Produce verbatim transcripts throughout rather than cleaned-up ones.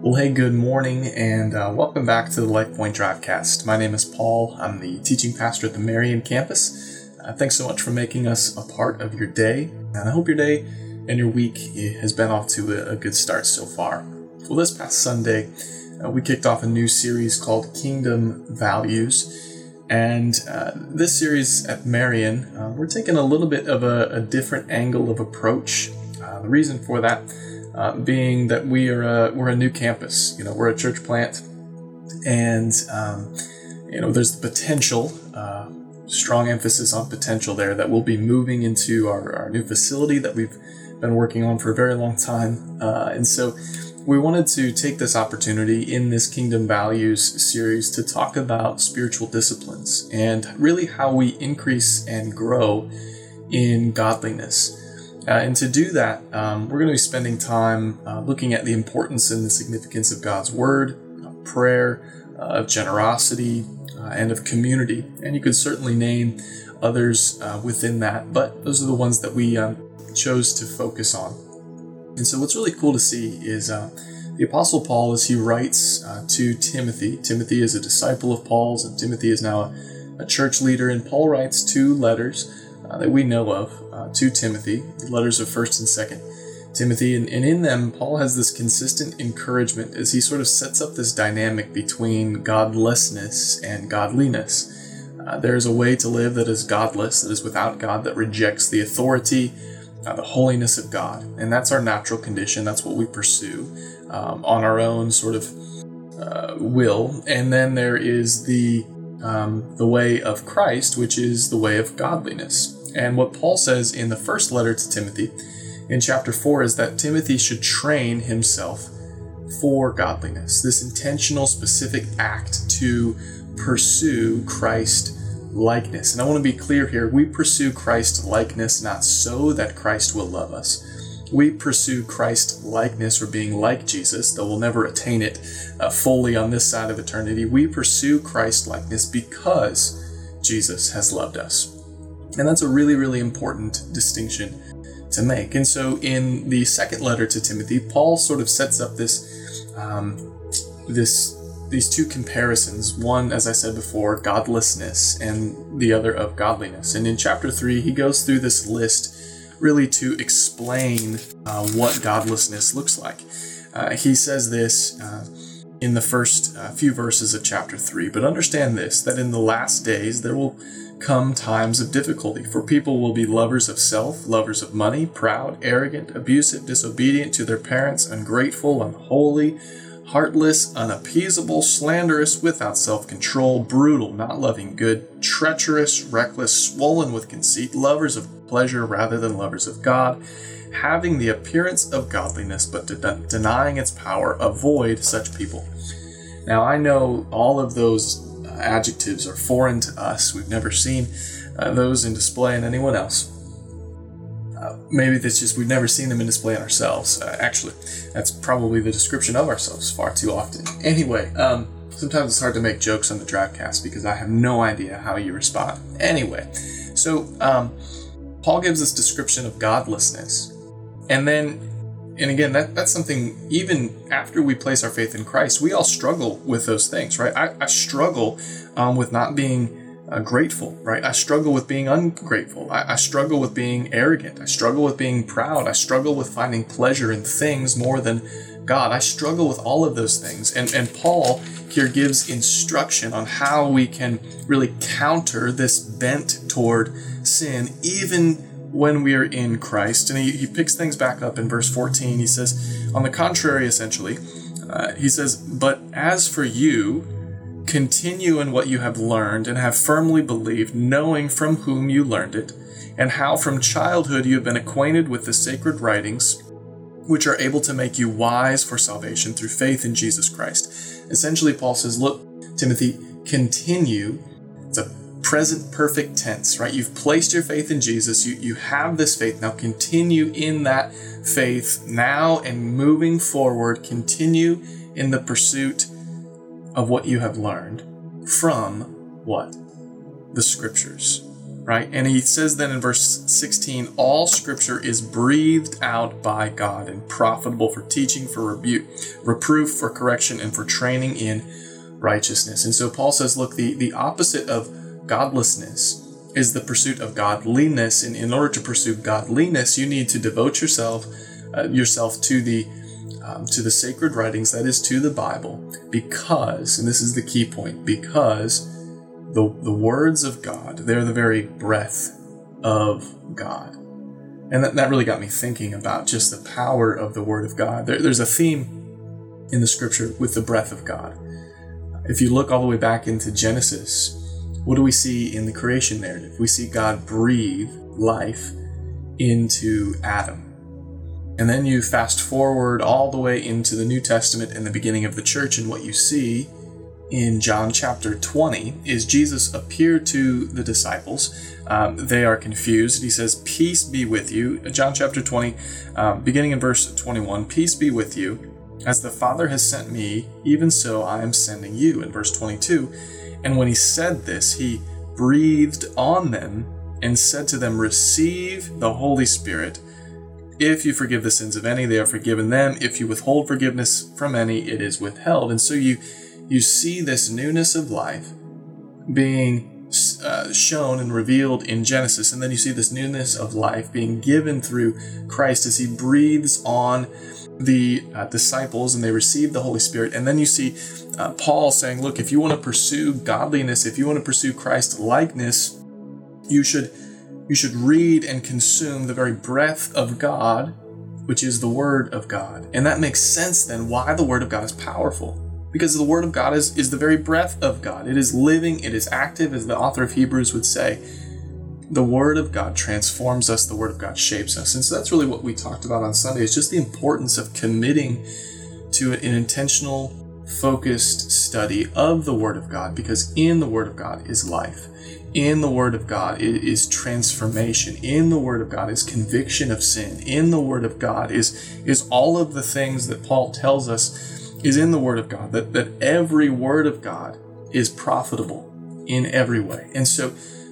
Well, hey, good morning, and uh, welcome back to the LifePoint Drivecast. My name is Paul. I'm the teaching pastor at the Marion campus. Uh, thanks so much for making us a part of your day, and I hope your day and your week has been off to a, a good start so far. Well, this past Sunday, uh, we kicked off a new series called Kingdom Values, and uh, this series at Marion, uh, we're taking a little bit of a, a different angle of approach. Uh, the reason for that Uh, being that we are a, we're a new campus. You know, we're a church plant, and um, you know, there's the potential, uh, strong emphasis on potential there, that we'll be moving into our, our new facility that we've been working on for a very long time. Uh, and so we wanted to take this opportunity in this Kingdom Values series to talk about spiritual disciplines and really how we increase and grow in godliness. Uh, and to do that, um, we're going to be spending time uh, looking at the importance and the significance of God's Word, of prayer, uh, of generosity, uh, and of community. And you could certainly name others uh, within that, but those are the ones that we um, chose to focus on. And so what's really cool to see is uh, the Apostle Paul, as he writes uh, to Timothy. Timothy is a disciple of Paul's, and Timothy is now a, a church leader. And Paul writes two letters Uh, that we know of uh, to Timothy, the letters of First and Second Timothy, and, and in them, Paul has this consistent encouragement as he sort of sets up this dynamic between godlessness and godliness. Uh, there is a way to live that is godless, that is without God, that rejects the authority, uh, the holiness of God, and that's our natural condition. That's what we pursue um, on our own sort of uh, will. And then there is the Um, the way of Christ, which is the way of godliness. And what Paul says in the first letter to Timothy in chapter four is that Timothy should train himself for godliness, this intentional, specific act to pursue Christ likeness. And I want to be clear here, we pursue Christ likeness not so that Christ will love us. We pursue Christ likeness, or being like Jesus, though we'll never attain it uh, fully on this side of eternity. We pursue Christ likeness because Jesus has loved us. And that's a really, really important distinction to make. And so in the second letter to Timothy, Paul sort of sets up this, um, this, these two comparisons. One, as I said before, godlessness, and the other of godliness. And in chapter three, he goes through this list really to explain uh, what godlessness looks like. Uh, he says this uh, in the first uh, few verses of chapter three, but understand this, that in the last days there will come times of difficulty, for people will be lovers of self, lovers of money, proud, arrogant, abusive, disobedient to their parents, ungrateful, unholy, heartless, unappeasable, slanderous, without self-control, brutal, not loving good, treacherous, reckless, swollen with conceit, lovers of pleasure rather than lovers of God, having the appearance of godliness but de- denying its power. Avoid such people. Now, I know all of those uh, adjectives are foreign to us. We've never seen uh, those in display in anyone else. Uh, maybe it's just we've never seen them in display in ourselves. Uh, actually, that's probably the description of ourselves far too often. Anyway, um, sometimes it's hard to make jokes on the Drivecast because I have no idea how you respond. Anyway, so um, Paul gives this description of godlessness. And then, and again, that, that's something, even after we place our faith in Christ, we all struggle with those things, right? I, I struggle um, with not being Uh, grateful, right? I struggle with being ungrateful. I, I struggle with being arrogant. I struggle with being proud. I struggle with finding pleasure in things more than God. I struggle with all of those things. And, and Paul here gives instruction on how we can really counter this bent toward sin, even when we are in Christ. And he, he picks things back up in verse fourteen. He says, on the contrary, essentially, uh, he says, but as for you, continue in what you have learned and have firmly believed, knowing from whom you learned it, and how from childhood you have been acquainted with the sacred writings, which are able to make you wise for salvation through faith in Jesus Christ. Essentially, Paul says, look, Timothy, continue. It's a present perfect tense, right? You've placed your faith in Jesus. You, you have this faith. Now continue in that faith now, and moving forward, continue in the pursuit of what you have learned from what? The scriptures. right? And he says then in verse sixteen, all scripture is breathed out by God and profitable for teaching, for rebuke, reproof, for correction, and for training in righteousness. And so Paul says, look, the, the opposite of godlessness is the pursuit of godliness. And in order to pursue godliness, you need to devote yourself uh, yourself to the um, to the sacred writings, that is, to the Bible, because, and this is the key point, because the the words of God, they're the very breath of God. And that, that really got me thinking about just the power of the Word of God. There, there's a theme in the Scripture with the breath of God. If you look all the way back into Genesis, what do we see in the creation narrative? We see God breathe life into Adam. And then you fast forward all the way into the New Testament and the beginning of the church, and what you see in John chapter twenty is Jesus appeared to the disciples. Um, they are confused. He says, peace be with you. John chapter twenty, um, beginning in verse twenty-one, peace be with you. As the Father has sent me, even so I am sending you. In verse twenty-two, and when he said this, he breathed on them and said to them, receive the Holy Spirit. If you forgive the sins of any, they are forgiven them. If you withhold forgiveness from any, it is withheld. And so you you see this newness of life being uh, shown and revealed in Genesis. And then you see this newness of life being given through Christ as he breathes on the uh, disciples and they receive the Holy Spirit. And then you see uh, Paul saying, look, if you want to pursue godliness, if you want to pursue Christ likeness, you should you should read and consume the very breath of God, which is the Word of God. And that makes sense then why the Word of God is powerful. Because the Word of God is, is the very breath of God. It is living, it is active, as the author of Hebrews would say. The Word of God transforms us, the Word of God shapes us. And so that's really what we talked about on Sunday, is just the importance of committing to an intentional, focused study of the Word of God, because in the Word of God is life. In the Word of God is transformation. In the Word of God is conviction of sin. In the Word of God is, is all of the things that Paul tells us is in the Word of God, that, that every Word of God is profitable in every way. And so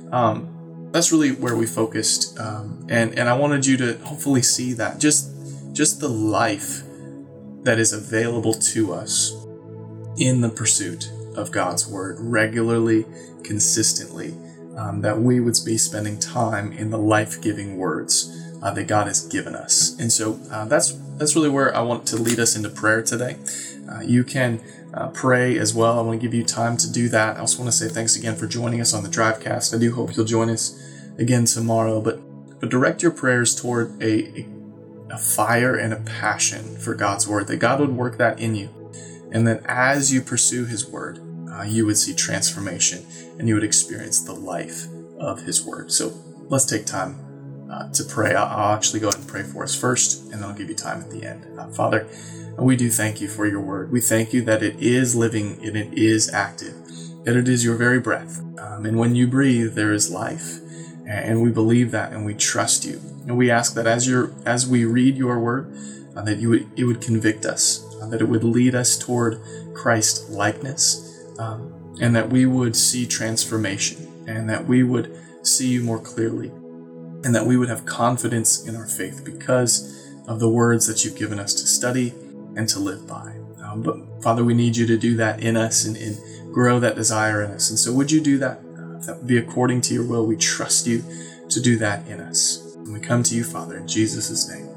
um, that's really where we focused. Um, and, and I wanted you to hopefully see that. Just, just the life that is available to us in the pursuit of God's Word regularly, consistently, um, that we would be spending time in the life-giving words uh, that God has given us. And so uh, that's that's really where I want to lead us into prayer today. Uh, you can uh, pray as well. I want to give you time to do that. I also want to say thanks again for joining us on the Drivecast. I do hope you'll join us again tomorrow, but but direct your prayers toward a, a, a fire and a passion for God's Word, that God would work that in you. And that as you pursue His Word, uh, you would see transformation and you would experience the life of His Word. So let's take time uh, to pray. I'll, I'll actually go ahead and pray for us first, and then I'll give you time at the end. Uh, Father, we do thank you for your Word. We thank you that it is living and it is active, that it is your very breath. Um, and when you breathe, there is life. And we believe that and we trust you. And we ask that as you're, as we read your Word, uh, that you would, it would convict us, uh, that it would lead us toward Christ likeness, um, and that we would see transformation, and that we would see you more clearly, and that we would have confidence in our faith because of the words that you've given us to study and to live by. Um, but Father, we need you to do that in us and, and grow that desire in us. And so would you do that? Uh, if that would be according to your will. We trust you to do that in us. And we come to you, Father, in Jesus' name.